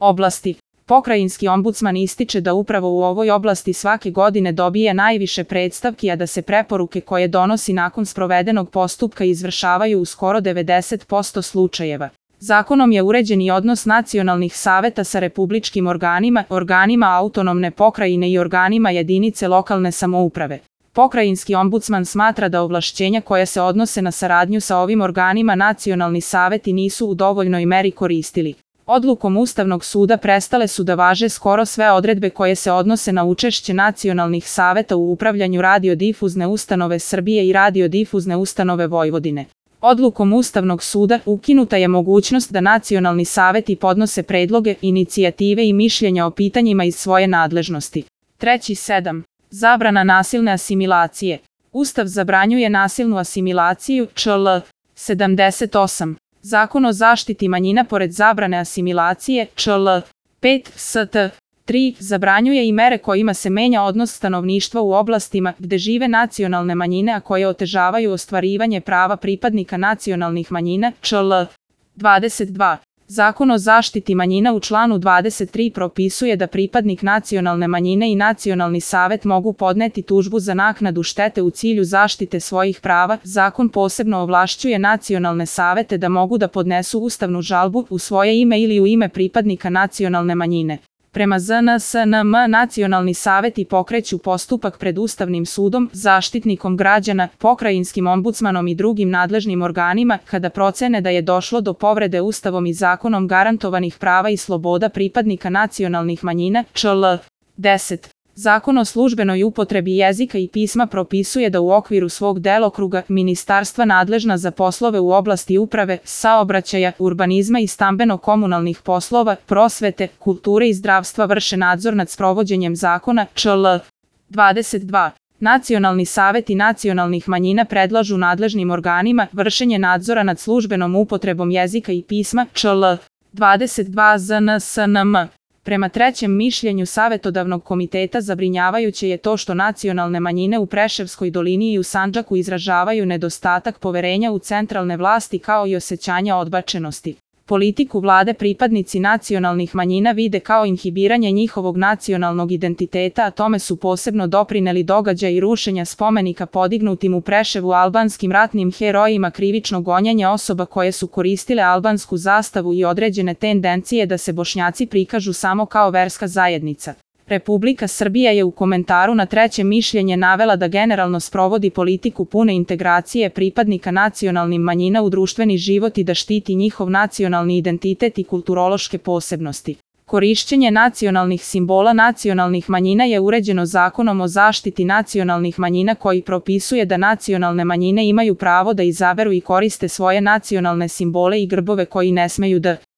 oblasti. Pokrajinski ombudsman ističe da upravo u ovoj oblasti svake godine dobije najviše predstavki, a da se preporuke koje donosi nakon sprovedenog postupka izvršavaju u skoro 90% slučajeva. Zakonom je uređen i odnos nacionalnih saveta sa republičkim organima, organima autonomne pokrajine i organima jedinice lokalne samouprave. Pokrajinski ombudsman smatra da ovlašćenja koja se odnose na saradnju sa ovim organima nacionalni saveti nisu u dovoljnoj meri koristili. Odlukom Ustavnog suda prestale su da važe skoro sve odredbe koje se odnose na učešće nacionalnih saveta u upravljanju radiodifuzne ustanove Srbije i radiodifuzne ustanove Vojvodine. Odlukom Ustavnog suda ukinuta je mogućnost da nacionalni saveti podnose predloge, inicijative i mišljenja o pitanjima iz svoje nadležnosti. 7. Zabrana nasilne asimilacije. Ustav zabranjuje nasilnu asimilaciju, čl. 78. Zakon o zaštiti manjina pored zabrane asimilacije, čl. 5 st. 3 zabranjuje i mere kojima se menja odnos stanovništva u oblastima gde žive nacionalne manjine, a koje otežavaju ostvarivanje prava pripadnika nacionalnih manjina, čl. 22. Zakon o zaštiti manjina u članu 23 propisuje da pripadnik nacionalne manjine i nacionalni savet mogu podneti tužbu za naknadu štete u cilju zaštite svojih prava. Zakon posebno ovlašćuje nacionalne savete da mogu da podnesu ustavnu žalbu u svoje ime ili u ime pripadnika nacionalne manjine. Prema ZNSNM nacionalni saveti pokreću postupak pred Ustavnim sudom, Zaštitnikom građana, pokrajinskim ombudsmanom i drugim nadležnim organima kada procene da je došlo do povrede Ustavom i zakonom garantovanih prava i sloboda pripadnika nacionalnih manjina, čl. 10. Zakon o službenoj upotrebi jezika i pisma propisuje da u okviru svog delokruga ministarstva nadležna za poslove u oblasti uprave, saobraćaja, urbanizma i stambeno-komunalnih poslova, prosvete, kulture i zdravstva vrše nadzor nad sprovođenjem zakona, čl. 22. Nacionalni saveti nacionalnih manjina predlažu nadležnim organima vršenje nadzora nad službenom upotrebom jezika i pisma, čl. 22 ZNSNM. Prema trećem mišljenju Savetodavnog komiteta zabrinjavajuće je to što nacionalne manjine u Preševskoj dolini i u Sandžaku izražavaju nedostatak poverenja u centralne vlasti kao i osjećanja odbačenosti. Politiku vlade pripadnici nacionalnih manjina vide kao inhibiranje njihovog nacionalnog identiteta, a tome su posebno doprineli događaji rušenja spomenika podignutim u Preševu albanskim ratnim herojima, krivično gonjenje osoba koje su koristile albansku zastavu i određene tendencije da se Bošnjaci prikažu samo kao verska zajednica. Republika Srbija je u komentaru na treće mišljenje navela da generalno sprovodi politiku pune integracije pripadnika nacionalnih manjina u društveni život i da štiti njihov nacionalni identitet i kulturološke posebnosti. Korišćenje nacionalnih simbola nacionalnih manjina je uređeno Zakonom o zaštiti nacionalnih manjina koji propisuje da nacionalne manjine imaju pravo da izaberu i koriste svoje nacionalne simbole i grbove koji ne smeju da